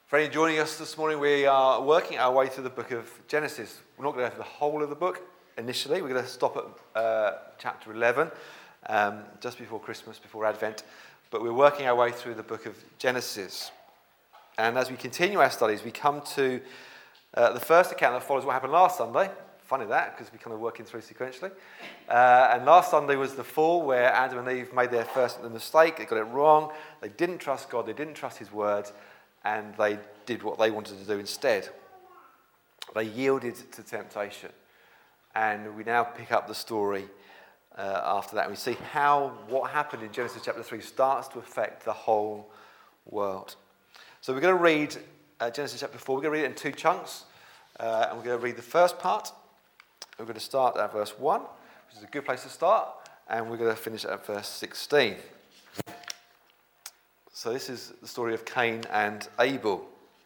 For any joining us this morning, we are working our way through the book of Genesis. We're not going to go through the whole of the book initially. We're going to stop at chapter 11, just before Christmas, before Advent. But we're working our way through the book of Genesis. And as we continue our studies, we come to the first account that follows what happened last Sunday. Funny that, because we're kind of working through sequentially. And last Sunday was the fall where Adam and Eve made their first mistake. They got it wrong. They didn't trust God. They didn't trust his word. And they did what they wanted to do instead. They yielded to temptation. And we now pick up the story after that. And we see how what happened in Genesis chapter 3 starts to affect the whole world. So we're going to read Genesis chapter 4. We're going to read it in two chunks. And we're going to read the first part. We're going to start at verse 1, which is a good place to start. And we're going to finish at verse 16. So this is the story of Cain and Abel.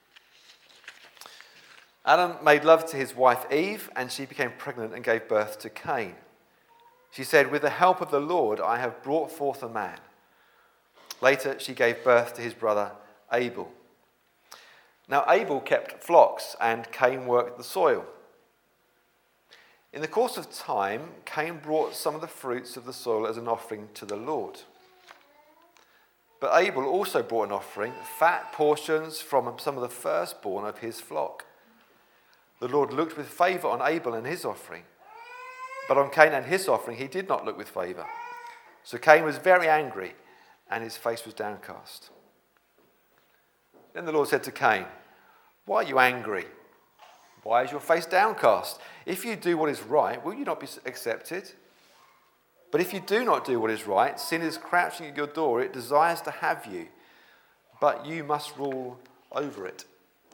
Adam made love to his wife Eve, and she became pregnant and gave birth to Cain. She said, "With the help of the Lord, I have brought forth a man." Later, she gave birth to his brother Abel. Now Abel kept flocks, and Cain worked the soil. In the course of time, Cain brought some of the fruits of the soil as an offering to the Lord. But Abel also brought an offering, fat portions from some of the firstborn of his flock. The Lord looked with favour on Abel and his offering, but on Cain and his offering he did not look with favour. So Cain was very angry, and his face was downcast. Then the Lord said to Cain, "Why are you angry? Why is your face downcast? If you do what is right, will you not be accepted? But if you do not do what is right, sin is crouching at your door. It desires to have you, but you must rule over it."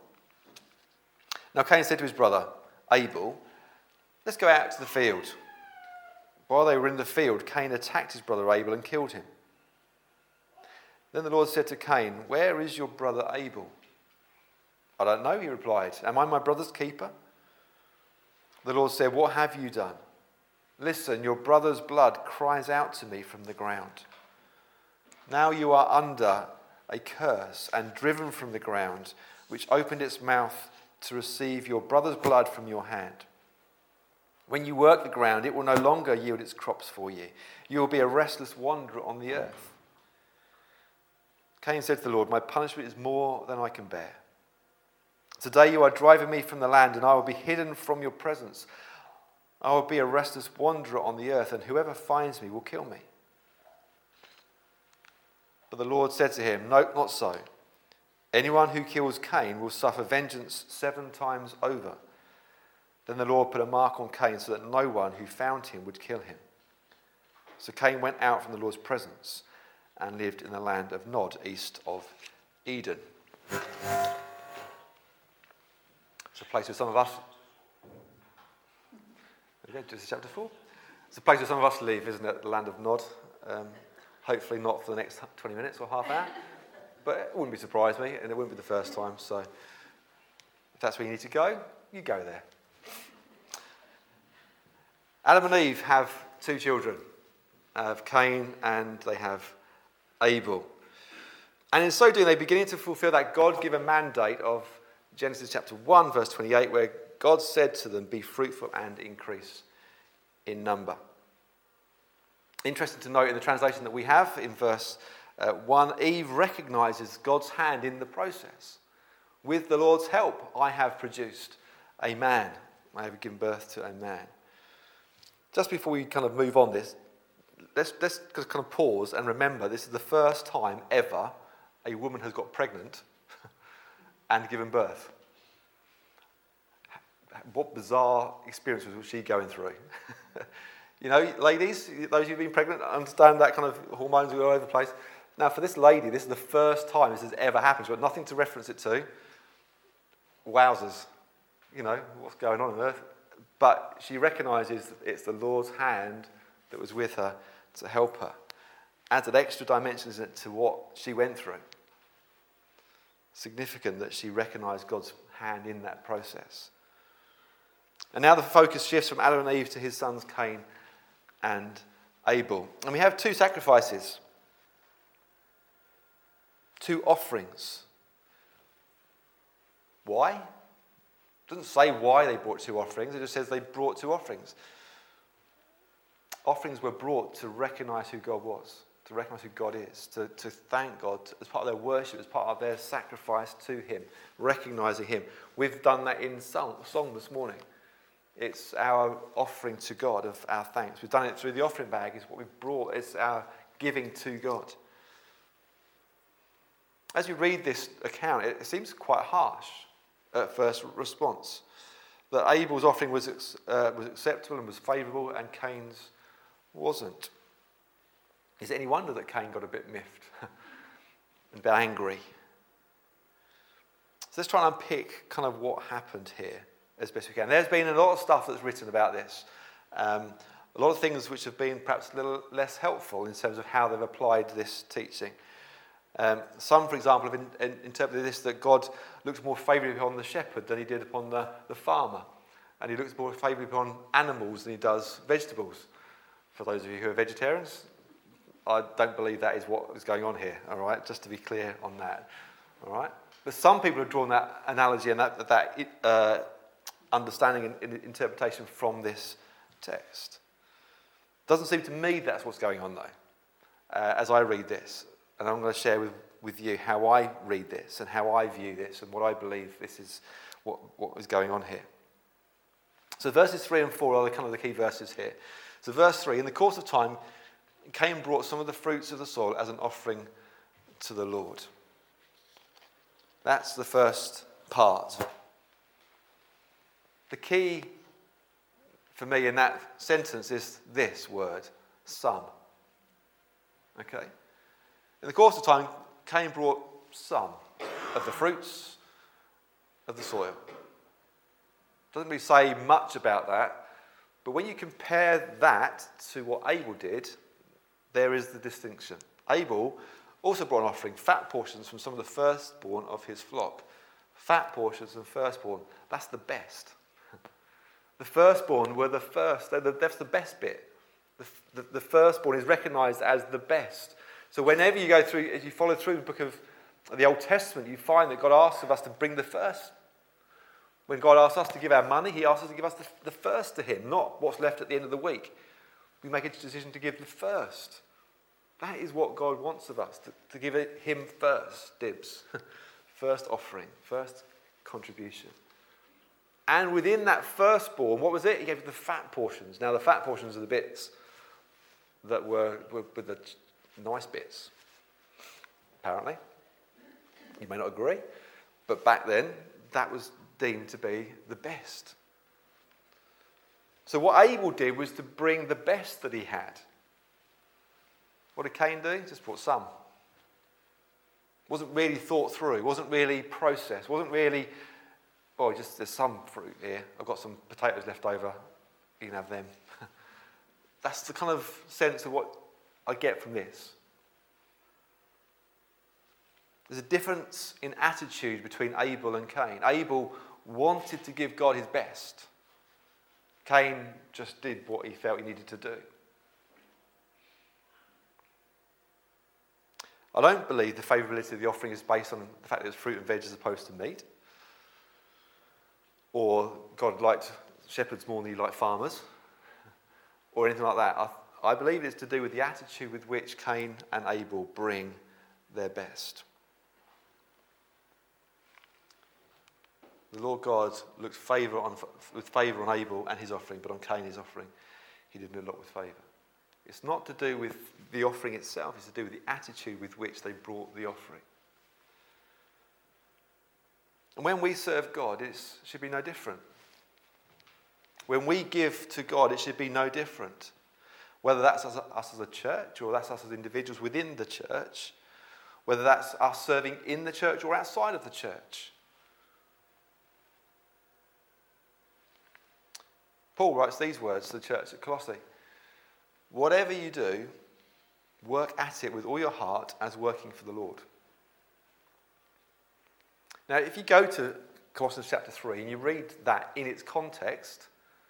Now Cain said to his brother Abel, "Let's go out to the field." While they were in the field, Cain attacked his brother Abel and killed him. Then the Lord said to Cain, "Where is your brother Abel?" "I don't know," he replied. "Am I my brother's keeper?" The Lord said, "What have you done? Listen, your brother's blood cries out to me from the ground. Now you are under a curse and driven from the ground, which opened its mouth to receive your brother's blood from your hand. When you work the ground, it will no longer yield its crops for you. You will be a restless wanderer on the earth." Cain said to the Lord, "My punishment is more than I can bear. Today you are driving me from the land, and I will be hidden from your presence. I will be a restless wanderer on the earth, and whoever finds me will kill me." But the Lord said to him, "No, not so. Anyone who kills Cain will suffer vengeance 7 times over." Then the Lord put a mark on Cain so that no one who found him would kill him. So Cain went out from the Lord's presence and lived in the land of Nod, east of Eden. It's a place where some of us... Genesis chapter 4. It's a place where some of us live, isn't it? The land of Nod. Hopefully not for the next 20 minutes or half hour. But it wouldn't surprise me, and it wouldn't be the first time. So if that's where you need to go, you go there. Adam and Eve have 2 children. They have Cain and they have Abel. And in so doing, they're beginning to fulfill that God-given mandate of Genesis chapter 1, verse 28, where God said to them, "Be fruitful and increase in number." Interesting to note in the translation that we have in verse 1, Eve recognises God's hand in the process. "With the Lord's help, I have produced a man." I have given birth to a man. Just before we kind of move on this, let's just kind of pause and remember this is the first time ever a woman has got pregnant and given birth. What bizarre experience was she going through? You know, ladies, those who've been pregnant understand that kind of hormones all over the place. Now, for this lady, this is the first time this has ever happened. She's got nothing to reference it to. Wowzers. You know, what's going on earth? But she recognises it's the Lord's hand that was with her to help her. Adds an extra dimension to what she went through. Significant that she recognised God's hand in that process. And now the focus shifts from Adam and Eve to his sons Cain and Abel. And we have 2 sacrifices. 2 offerings. why. It doesn't say why they brought 2 offerings. It just says they brought 2 offerings. Offerings were brought to recognize who God was, to recognize who God is, to thank God as part of their worship, as part of their sacrifice to him, recognizing him. We've done that in song this morning. It's our offering to God of our thanks. We've done it through the offering bag. It's what we've brought. It's our giving to God. As you read this account, it seems quite harsh at first response. That Abel's offering was acceptable and was favourable, and Cain's wasn't. Is it any wonder that Cain got a bit miffed and a bit angry? So let's try and unpick kind of what happened here as best we can. There's been a lot of stuff that's written about this. A lot of things which have been perhaps a little less helpful in terms of how they've applied this teaching. Some, for example, have interpreted this that God looked more favourably upon the shepherd than he did upon the farmer. And he looks more favourably upon animals than he does vegetables. For those of you who are vegetarians, I don't believe that is what is going on here, all right? Just to be clear on that, all right? But some people have drawn that analogy and that understanding and interpretation from this text. Doesn't seem to me that's what's going on, though, as I read this. And I'm going to share with you how I read this and how I view this and what I believe this is what is going on here. So verses 3 and 4 are kind of the key verses here. So verse 3, in the course of time, Cain brought some of the fruits of the soil as an offering to the Lord. That's the first part. The key for me in that sentence is this word, some. Okay? In the course of time, Cain brought some of the fruits of the soil. Doesn't really say much about that, but when you compare that to what Abel did, there is the distinction. Abel also brought an offering, fat portions from some of the firstborn of his flock. Fat portions and firstborn, that's the best. The firstborn were the first, that's the best bit. The firstborn is recognised as the best. So whenever you go through, as you follow through the book of the Old Testament, you find that God asks of us to bring the first. When God asks us to give our money, he asks us to give us the first to him, not what's left at the end of the week. We make a decision to give the first. That is what God wants of us, to give him first, dibs. First offering, first contribution. And within that firstborn, what was it? He gave the fat portions. Now the fat portions are the bits that were the nice bits, apparently. You may not agree, but back then, that was deemed to be the best. So what Abel did was to bring the best that he had. What did Cain do? Just brought some. Wasn't really thought through, wasn't really processed, wasn't really, just there's some fruit here. I've got some potatoes left over, you can have them. That's the kind of sense of what I get from this. There's a difference in attitude between Abel and Cain. Abel wanted to give God his best. Cain just did what he felt he needed to do. I don't believe the favourability of the offering is based on the fact that it's fruit and veg as opposed to meat. Or God liked shepherds more than he liked farmers. Or anything like that. I believe it's to do with the attitude with which Cain and Abel bring their best. The Lord God looked with favour on Abel and his offering, but on Cain his offering, he didn't look with favour. It's not to do with the offering itself, it's to do with the attitude with which they brought the offering. And when we serve God, it should be no different. When we give to God, it should be no different. Whether that's us as a church or that's us as individuals within the church, whether that's us serving in the church or outside of the church. Paul writes these words to the church at Colossae. Whatever you do, work at it with all your heart as working for the Lord. Now, if you go to Colossians chapter 3 and you read that in its context,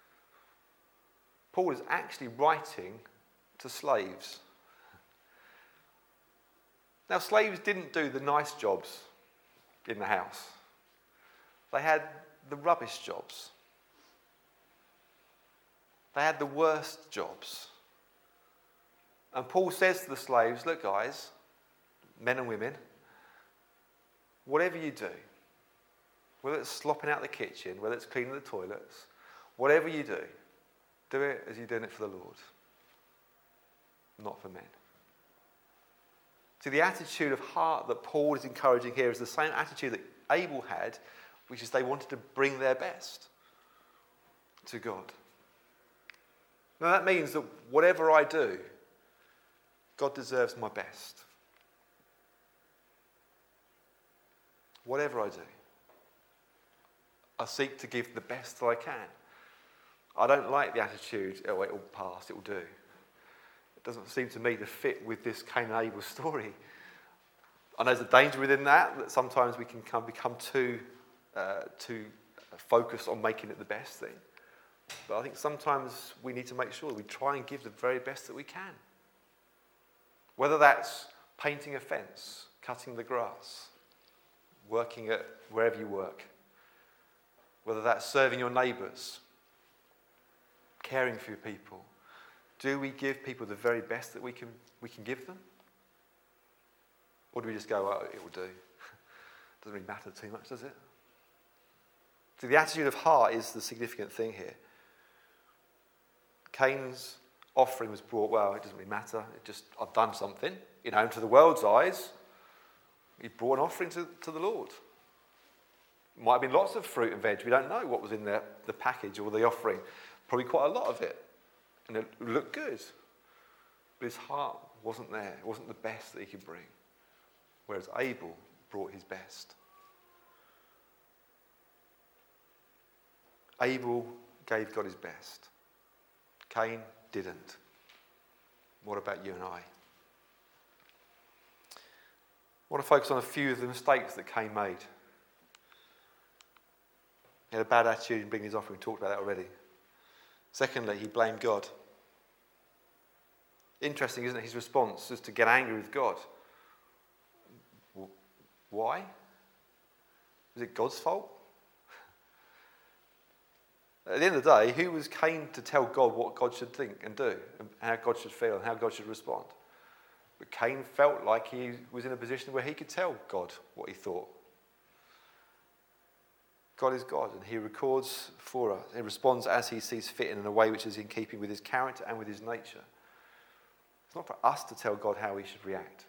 Paul is actually writing to slaves. Now, slaves didn't do the nice jobs in the house. They had the rubbish jobs. They had the worst jobs. And Paul says to the slaves, look guys, men and women, whatever you do, whether it's slopping out the kitchen, whether it's cleaning the toilets, whatever you do it as you're doing it for the Lord, not for men. See, the attitude of heart that Paul is encouraging here is the same attitude that Abel had, which is they wanted to bring their best to God. Now that means that whatever I do, God deserves my best. Whatever I do, I seek to give the best that I can. I don't like the attitude, oh, it'll pass, it'll do. It doesn't seem to me to fit with this Cain and Abel story. I know there's a danger within that sometimes we can become too focused on making it the best thing. But I think sometimes we need to make sure that we try and give the very best that we can. Whether that's painting a fence, cutting the grass, working at wherever you work, whether that's serving your neighbours, caring for your people. Do we give people the very best that we can give them? Or do we just go, oh, it will do? Doesn't really matter too much, does it? So the attitude of heart is the significant thing here. Cain's offering was brought, well, it doesn't really matter. I've done something. To the world's eyes, he brought an offering to the Lord. Might have been lots of fruit and veg. We don't know what was in the package or the offering. Probably quite a lot of it. And it looked good. But his heart wasn't there. It wasn't the best that he could bring. Whereas Abel brought his best. Abel gave God his best. Cain didn't. What about you and I? I want to focus on a few of the mistakes that Cain made. He had a bad attitude in bringing his offering. We talked about that already. Secondly, he blamed God. Interesting, isn't it? His response is to get angry with God. Why? Was it God's fault? At the end of the day, who was Cain to tell God what God should think and do, and how God should feel and how God should respond? But Cain felt like he was in a position where he could tell God what he thought. God is God, and he records for us. He responds as he sees fit and in a way which is in keeping with his character and with his nature. It's not for us to tell God how he should react.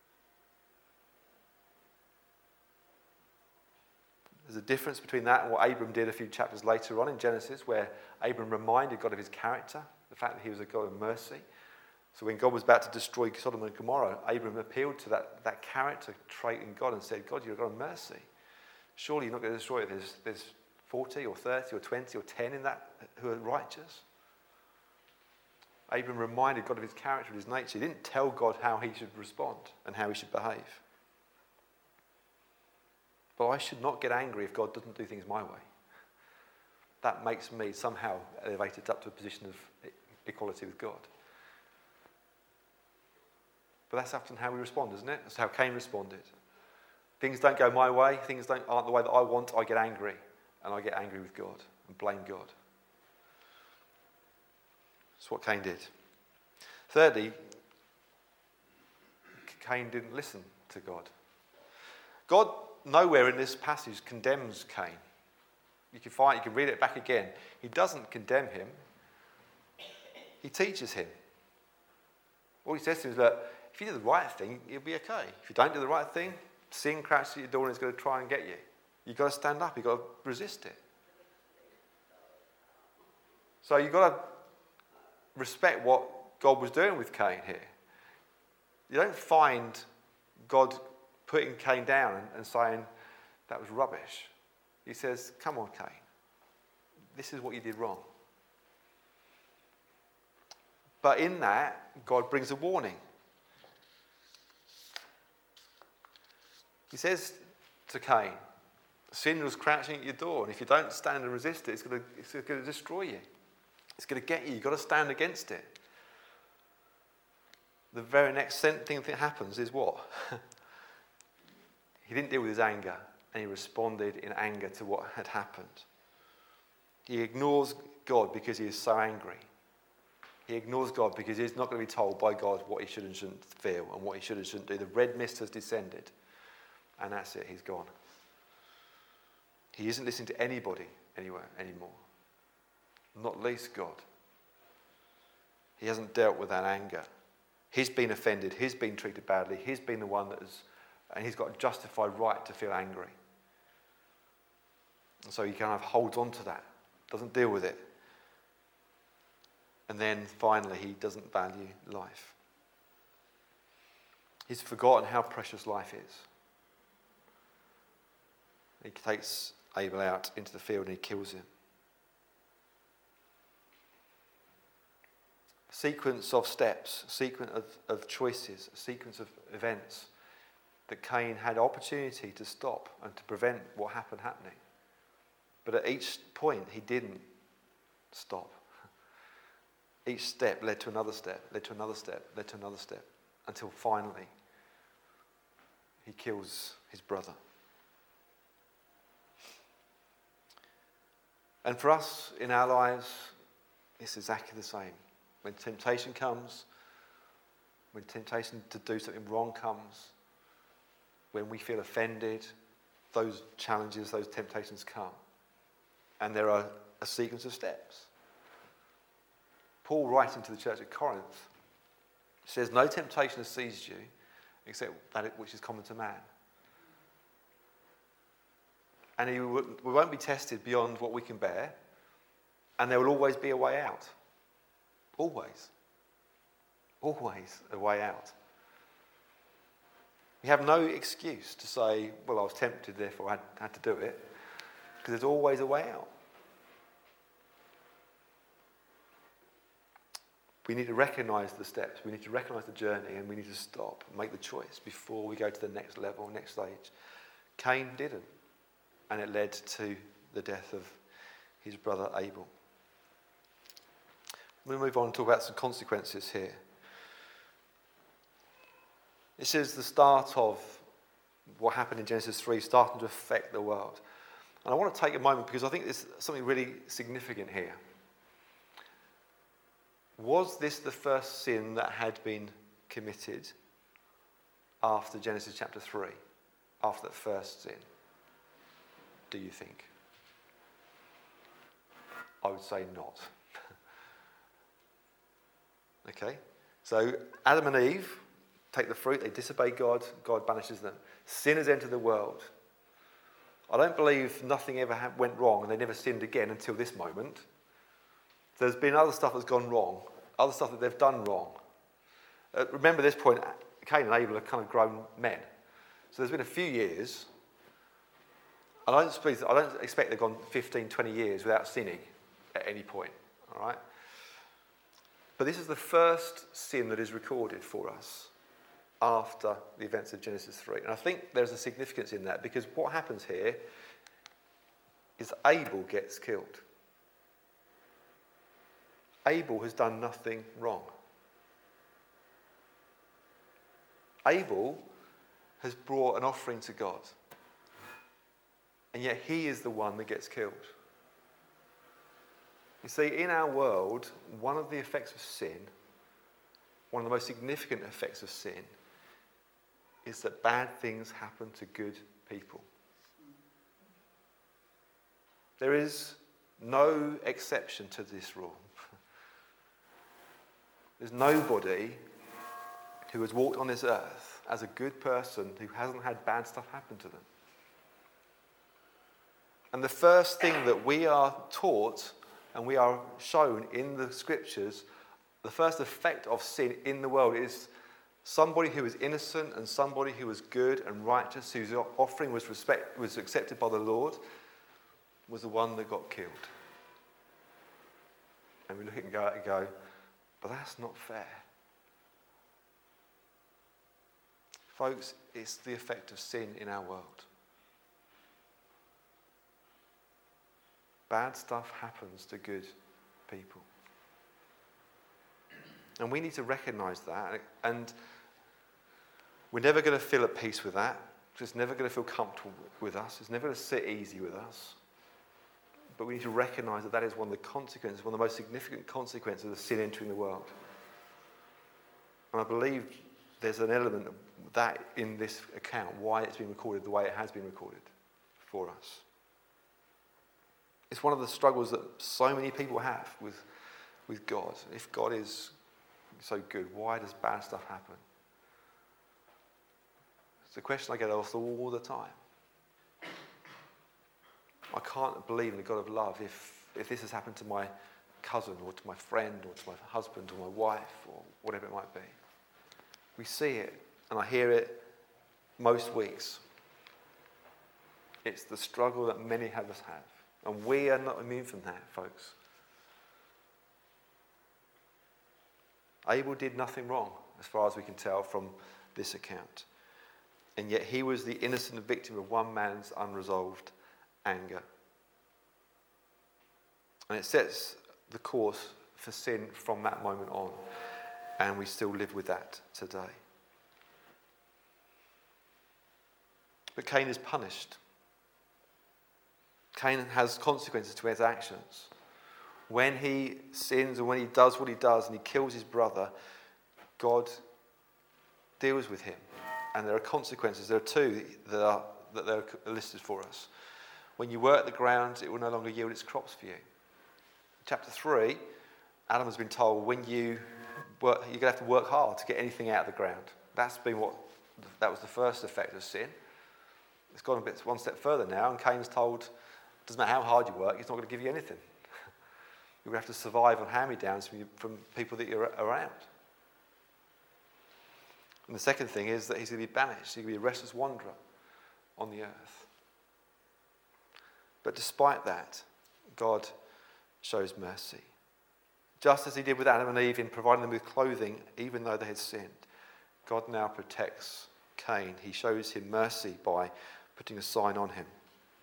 There's a difference between that and what Abram did a few chapters later on in Genesis, where Abram reminded God of his character, the fact that he was a God of mercy. So when God was about to destroy Sodom and Gomorrah, Abram appealed to that character trait in God and said, God, you're a God of mercy. Surely you're not going to destroy it. There's 40 or 30 or 20 or 10 in that who are righteous. Abram reminded God of his character and his nature. He didn't tell God how he should respond and how he should behave. But I should not get angry if God doesn't do things my way. That makes me somehow elevated up to a position of equality with God. But that's often how we respond, isn't it? That's how Cain responded. Things don't go my way, things aren't the way that I want, I get angry. And I get angry with God and blame God. That's what Cain did. Thirdly, Cain didn't listen to God. God nowhere in this passage condemns Cain. You can read it back again. He doesn't condemn him. He teaches him. All he says to him is that if you do the right thing, you'll be okay. If you don't do the right thing, sin crouches at your door and it's going to try and get you. You've got to stand up. You've got to resist it. So you've got to respect what God was doing with Cain here. You don't find God putting Cain down and saying, that was rubbish. He says, come on, Cain. This is what you did wrong. But in that, God brings a warning. He says to Cain, sin was crouching at your door, and if you don't stand and resist it, it's going to destroy you. It's going to get you. You've got to stand against it. The very next thing that happens is what? He didn't deal with his anger. and he responded in anger to what had happened. He ignores God because he is so angry. He ignores God because he's not going to be told by God what he should and shouldn't feel and what he should and shouldn't do. The red mist has descended, and that's it, he's gone. He isn't listening to anybody anywhere anymore, not least God. He hasn't dealt with that anger. He's been offended, he's been treated badly, he's been the one that has, and he's got a justified right to feel angry. And so he kind of holds on to that, doesn't deal with it. And then finally, he doesn't value life. He's forgotten how precious life is. He takes Abel out into the field and he kills him. A sequence of steps, a sequence of choices, a sequence of events that Cain had opportunity to stop and to prevent what happened happening. But at each point, he didn't stop. Each step led to another step, led to another step, led to another step, until finally he kills his brother. And for us in our lives, it's exactly the same. When temptation comes, when temptation to do something wrong comes, when we feel offended, those challenges, those temptations come. And there are a sequence of steps. Paul, writing to the church at Corinth, says, no temptation has seized you except that which is common to man. And we won't be tested beyond what we can bear, and there will always be a way out. Always. Always a way out. We have no excuse to say, well, I was tempted, therefore I had to do it, because there's always a way out. We need to recognise the steps, we need to recognise the journey, and we need to stop and make the choice before we go to the next level, next stage. Cain didn't, and it led to the death of his brother Abel. We'll move on and talk about some consequences here. This is the start of what happened in Genesis 3 starting to affect the world. And I want to take a moment because I think there's something really significant here. Was this the first sin that had been committed after Genesis chapter 3? After that first sin? Do you think? I would say not. Okay? So Adam and Eve take the fruit, they disobey God, God banishes them. Sin has entered the world. I don't believe nothing ever went wrong and they never sinned again until this moment. There's been other stuff that's gone wrong, other stuff that they've done wrong. Remember this point, Cain and Abel are kind of grown men. So there's been a few years. I don't expect they've gone 15, 20 years without sinning at any point. All right? But this is the first sin that is recorded for us after the events of Genesis 3. And I think there's a significance in that because what happens here is Abel gets killed. Abel has done nothing wrong. Abel has brought an offering to God. And yet he is the one that gets killed. You see, in our world, one of the effects of sin, one of the most significant effects of sin, is that bad things happen to good people. There is no exception to this rule. There's nobody who has walked on this earth as a good person who hasn't had bad stuff happen to them. And the first thing that we are taught and we are shown in the scriptures, the first effect of sin in the world is somebody who is innocent and somebody who was good and righteous, whose offering was accepted by the Lord, was the one that got killed. And we look at it and go, but that's not fair. Folks, it's the effect of sin in our world. Bad stuff happens to good people. And we need to recognise that. And we're never going to feel at peace with that. It's never going to feel comfortable with us. It's never going to sit easy with us. But we need to recognise that that is one of the consequences, one of the most significant consequences of sin entering the world. And I believe there's an element of that in this account, why it's been recorded the way it has been recorded for us. It's one of the struggles that so many people have with God. If God is so good, why does bad stuff happen? It's a question I get asked all the time. I can't believe in the God of love if this has happened to my cousin or to my friend or to my husband or my wife or whatever it might be. We see it, and I hear it most weeks. It's the struggle that many of us have. And we are not immune from that, folks. Abel did nothing wrong, as far as we can tell from this account. And yet he was the innocent victim of one man's unresolved anger. And it sets the course for sin from that moment on. And we still live with that today. But Cain is punished. Cain has consequences to his actions. When he sins and when he does what he does and he kills his brother, God deals with him. And there are consequences. There are two that are listed for us. When you work the ground, it will no longer yield its crops for you. Chapter 3, Adam has been told when you work, you're going to have to work hard to get anything out of the ground. That was the first effect of sin. It's gone one step further now, and Cain's told, doesn't matter how hard you work, he's not going to give you anything. You're going to have to survive on hand-me-downs from people that you're around. And the second thing is that he's going to be banished. He's going to be a restless wanderer on the earth. But despite that, God shows mercy. Just as he did with Adam and Eve in providing them with clothing, even though they had sinned, God now protects Cain. He shows him mercy by putting a sign on him.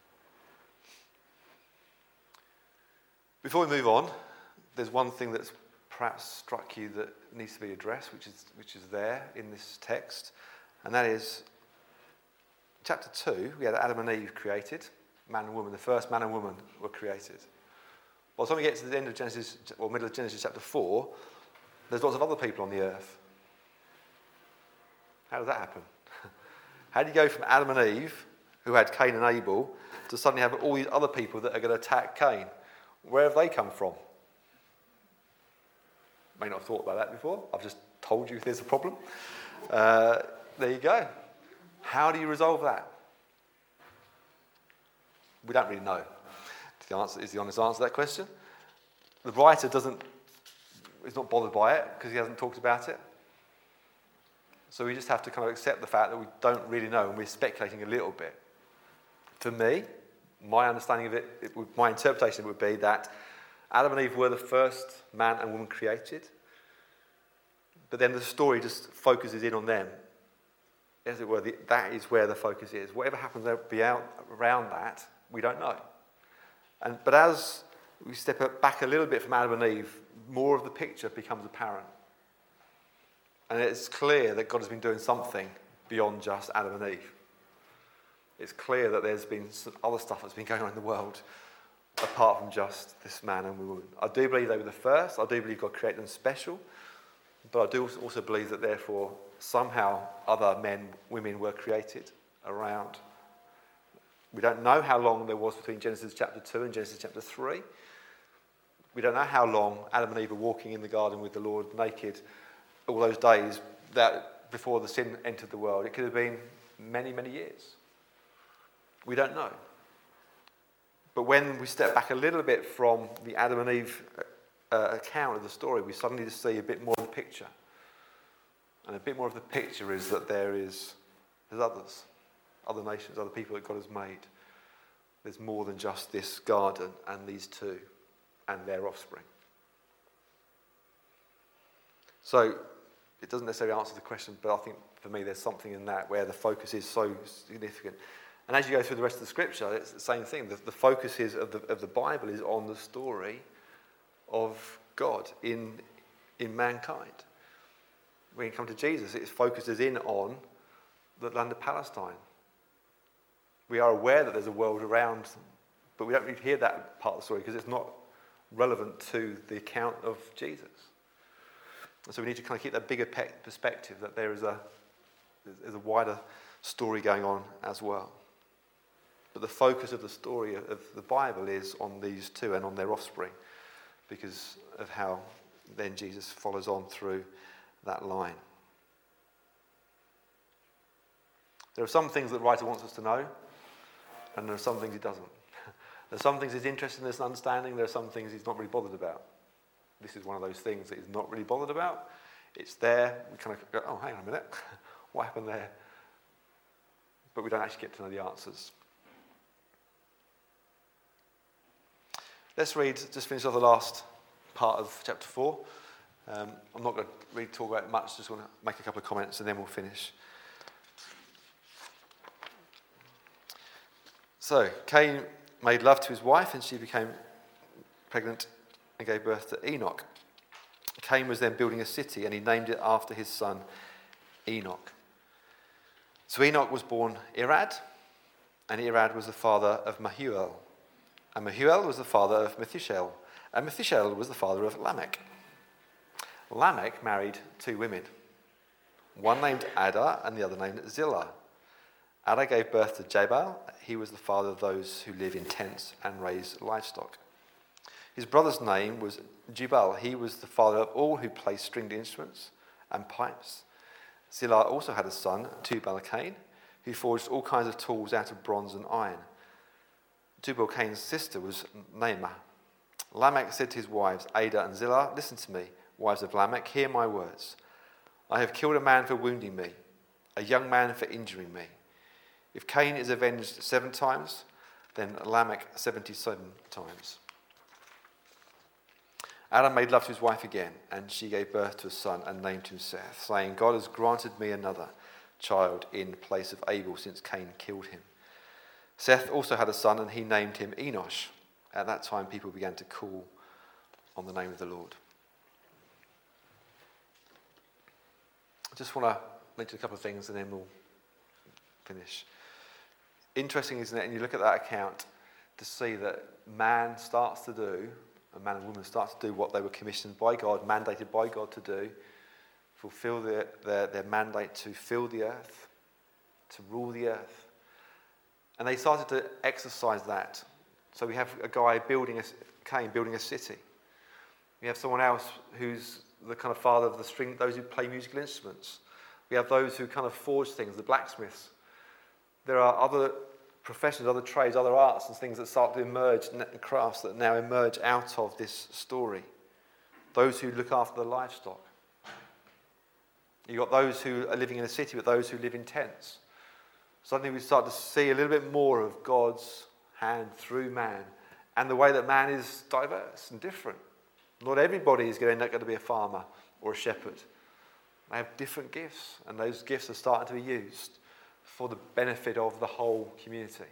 Before we move on, there's one thing that's perhaps struck you that needs to be addressed, which is there in this text, and that is chapter 2. We had Adam and Eve created, man and woman. The first man and woman were created. By the time we get to the end of Genesis, or middle of Genesis chapter 4, there's lots of other people on the earth. How does that happen? How do you go from Adam and Eve, who had Cain and Abel, to suddenly have all these other people that are going to attack Cain? Where have they come from? May not have thought about that before. I've just told you if there's a problem. There you go. How do you resolve that? We don't really know. Is the honest answer to that question. The writer is not bothered by it because he hasn't talked about it. So we just have to kind of accept the fact that we don't really know and we're speculating a little bit. For me, my understanding of it, my interpretation would be that Adam and Eve were the first man and woman created, but then the story just focuses in on them. As it were, that is where the focus is. Whatever happens around that, we don't know. But as we step back a little bit from Adam and Eve, more of the picture becomes apparent. And it's clear that God has been doing something beyond just Adam and Eve. It's clear that there's been some other stuff that's been going on in the world apart from just this man and woman. I do believe they were the first. I do believe God created them special. But I do also believe that therefore somehow other men, women were created around. We don't know how long there was between Genesis chapter 2 and Genesis chapter 3. We don't know how long Adam and Eve were walking in the garden with the Lord naked all those days that before the sin entered the world. It could have been many, many years. We don't know. But when we step back a little bit from the Adam and Eve account of the story, we suddenly just see a bit more of the picture. And a bit more of the picture is that there's others, other nations, other people that God has made. There's more than just this garden and these two and their offspring. So it doesn't necessarily answer the question, but I think for me there's something in that where the focus is so significant. And as you go through the rest of the scripture, it's the same thing. The focus of the Bible is on the story of God in mankind. When you come to Jesus, it focuses in on the land of Palestine We are aware that there's a world around, but we don't need to hear that part of the story because it's not relevant to the account of Jesus. And so we need to kind of keep that bigger perspective that there's a wider story going on as well. But the focus of the story of the Bible is on these two and on their offspring because of how then Jesus follows on through that line. There are some things that the writer wants us to know, and there are some things he doesn't. There are some things he's interested in us understanding, there are some things he's not really bothered about. This is one of those things that he's not really bothered about. It's there, we kind of go, oh, hang on a minute, what happened there? But we don't actually get to know the answers. Let's just finish off the last part of chapter 4. I'm not going to really talk about it much, just want to make a couple of comments and then we'll finish. So, Cain made love to his wife and she became pregnant and gave birth to Enoch. Cain was then building a city and he named it after his son Enoch. So Enoch was born Irad, and Irad was the father of Mahuel. And Mahuel was the father of Methuselah, and Methuselah was the father of Lamech. Lamech married two women, one named Ada and the other named Zillah. Ada gave birth to Jabal. He was the father of those who live in tents and raise livestock. His brother's name was Jubal. He was the father of all who play stringed instruments and pipes. Zillah also had a son, Tubal-Cain, who forged all kinds of tools out of bronze and iron. Tubal-Cain's sister was Naamah. Lamech said to his wives, Ada and Zillah, listen to me, wives of Lamech, hear my words. I have killed a man for wounding me, a young man for injuring me. If Cain is avenged 7 times, then Lamech 77 times. Adam made love to his wife again, and she gave birth to a son and named him Seth, saying, God has granted me another child in place of Abel, since Cain killed him. Seth also had a son, and he named him Enosh. At that time, people began to call on the name of the Lord. I just want to mention a couple of things, and then we'll finish. Interesting, isn't it? And you look at that account to see that man and woman starts to do what they were commissioned by God, mandated by God to do, fulfill their mandate to fill the earth, to rule the earth. And they started to exercise that. So we have a guy Cain building a city. We have someone else who's the kind of father of those who play musical instruments. We have those who kind of forge things, the blacksmiths. There are other professions, other trades, other arts and things that start to emerge, and crafts that now emerge out of this story. Those who look after the livestock. You've got those who are living in a city, but those who live in tents. Suddenly we start to see a little bit more of God's hand through man, and the way that man is diverse and different. Not everybody is going to be a farmer or a shepherd. They have different gifts, and those gifts are starting to be used for the benefit of the whole community.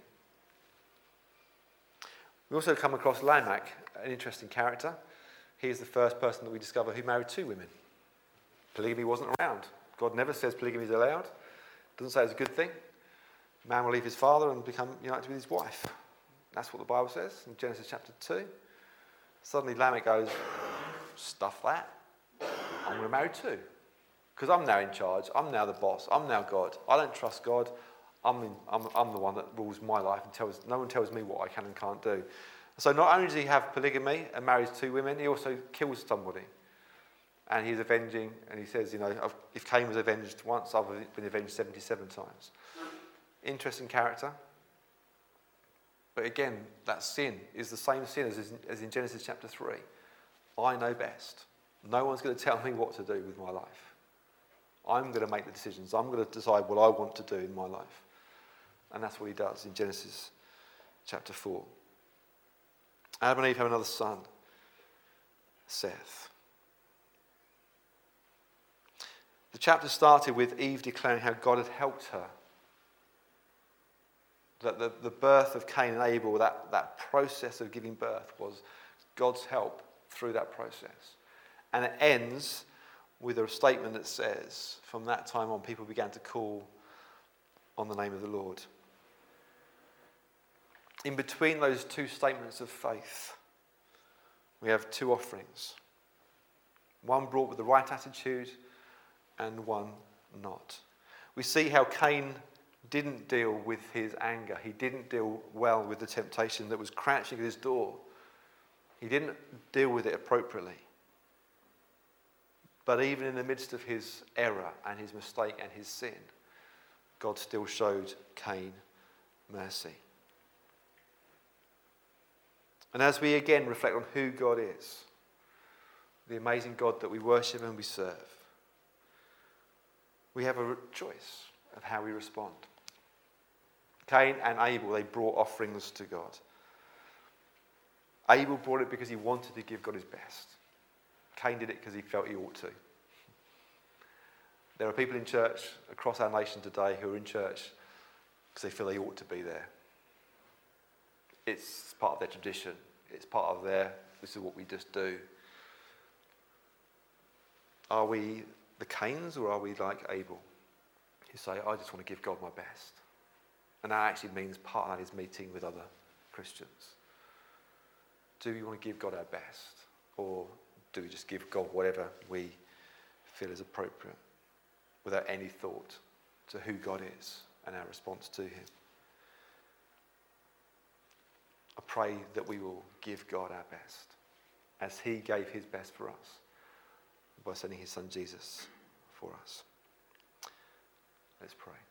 We also come across Lamech, an interesting character. He is the first person that we discover who married 2 women. Polygamy wasn't around. God never says polygamy is allowed. Doesn't say it's a good thing. Man will leave his father and become united with his wife. That's what the Bible says in Genesis chapter 2. Suddenly Lamech goes, stuff that. I'm going to marry 2. Because I'm now in charge. I'm now the boss. I'm now God. I don't trust God. I'm the one that rules my life and no one tells me what I can and can't do. So not only does he have polygamy and marries 2 women, he also kills somebody. And he's avenging, and he says, if Cain was avenged once, I've been avenged 77 times. Interesting character. But again, that sin is the same sin as in Genesis chapter 3. I know best. No one's going to tell me what to do with my life. I'm going to make the decisions. I'm going to decide what I want to do in my life. And that's what he does in Genesis chapter 4. Adam and Eve have another son, Seth. The chapter started with Eve declaring how God had helped her. That the birth of Cain and Abel, that process of giving birth, was God's help through that process. And it ends with a statement that says, from that time on, people began to call on the name of the Lord. In between those two statements of faith, we have two offerings. One brought with the right attitude and one not. We see how Cain didn't deal with his anger. He didn't deal well with the temptation that was crouching at his door. He didn't deal with it appropriately. But even in the midst of his error and his mistake and his sin, God still showed Cain mercy. And as we again reflect on who God is, the amazing God that we worship and we serve, we have a choice of how we respond. Cain and Abel, they brought offerings to God. Abel brought it because he wanted to give God his best. Cain did it because he felt he ought to. There are people in church across our nation today who are in church because they feel they ought to be there. It's part of their tradition. It's part of this is what we just do. Are we the Cains or are we like Abel, who say, I just want to give God my best? And that actually means part of that is meeting with other Christians. Do we want to give God our best? Or do we just give God whatever we feel is appropriate without any thought to who God is and our response to him? I pray that we will give God our best as he gave his best for us by sending his son Jesus for us. Let's pray.